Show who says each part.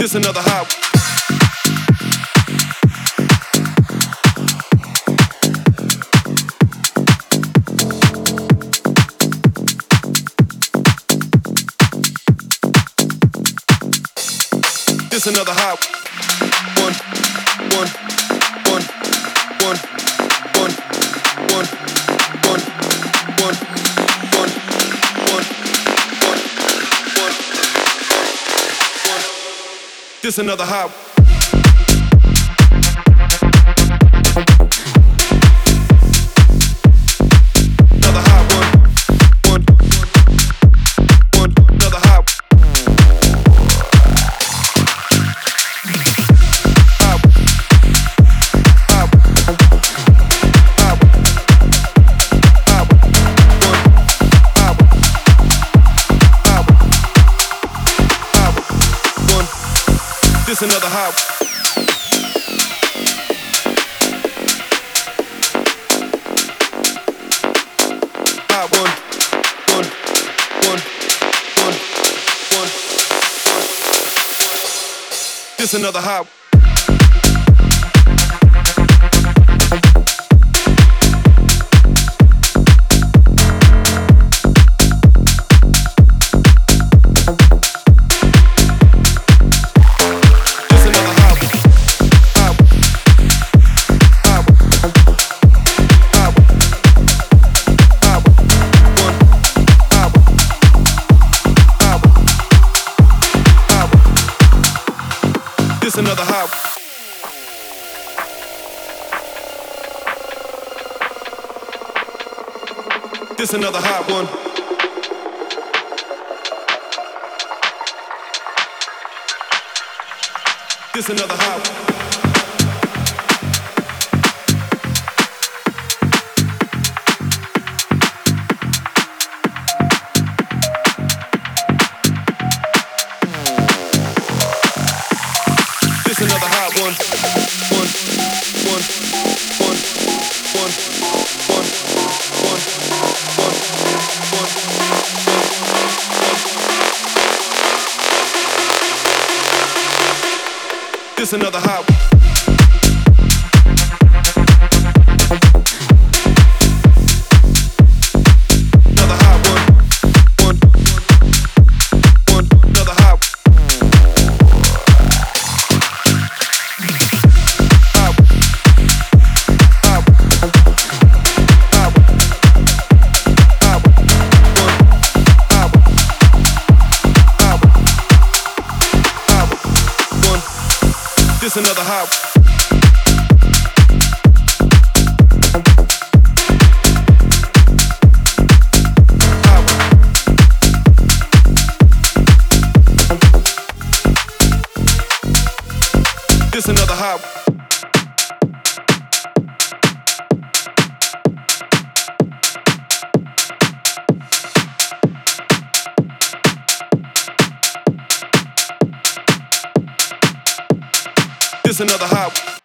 Speaker 1: This another hot. This another hot one, one, one, one, one, one, one, one, one, one, one, one. This another hot. Another hot one, one, one, another hot. This another hot. Hot one, one, one, one, one, one. This another hot. This another hot. This another hot one. This another hot. This another hot one. One, one, one, one, one, one, one, one, one. This another hot. Another hot one. One, one, another hot. This another hot. This another hot. This another hot.